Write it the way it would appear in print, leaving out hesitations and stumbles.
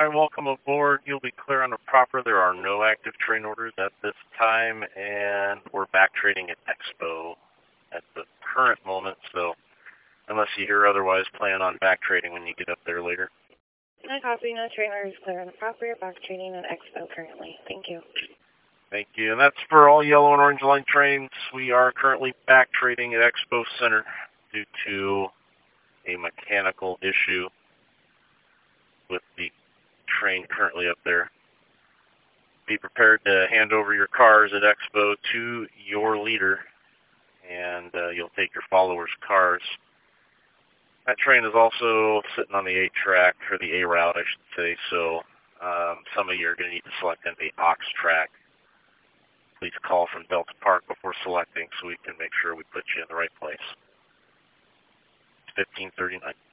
Hi, welcome aboard. You'll be clear on the proper. There are no active train orders at this time, and we're back trading at Expo at the current moment, so unless you hear otherwise, plan on back trading when you get up there later. No copy, no train orders clear on the property. Back trading at Expo currently. Thank you. Thank you. And that's for all yellow and orange line trains. We are currently back trading at Expo Center due to a mechanical issue with the train currently up there. Be prepared to hand over your cars at Expo to your leader, and you'll take your followers' cars. That train is also sitting on the A track, or the A route, I should say, so some of you are going to need to select an AUX track. Please call from Delta Park before selecting so we can make sure we put you in the right place. It's 1539.